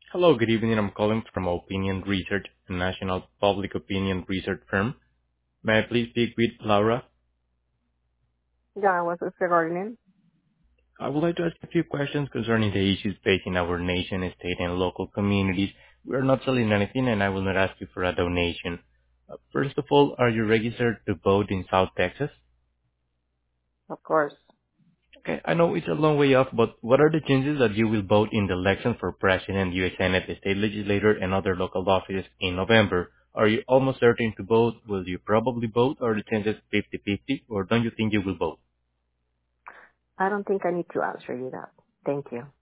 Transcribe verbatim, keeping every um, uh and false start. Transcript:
Hello, good evening. I'm calling from Opinion Research, a national public opinion research firm. May I please speak with Laura? Yeah, what's this regarding? I would like to ask a few questions concerning the issues facing our nation, state, and local communities. We are not selling anything, and I will not ask you for a donation. Uh, First of all, are you registered to vote in South Texas? Of course. Okay, I know it's a long way off, but what are the chances that you will vote in the election for president, U S Senate, state legislator, and other local offices in November? Are you almost certain to vote? Will you probably vote? Or the chances fifty-fifty? Or don't you think you will vote? I don't think I need to answer you that. Thank you.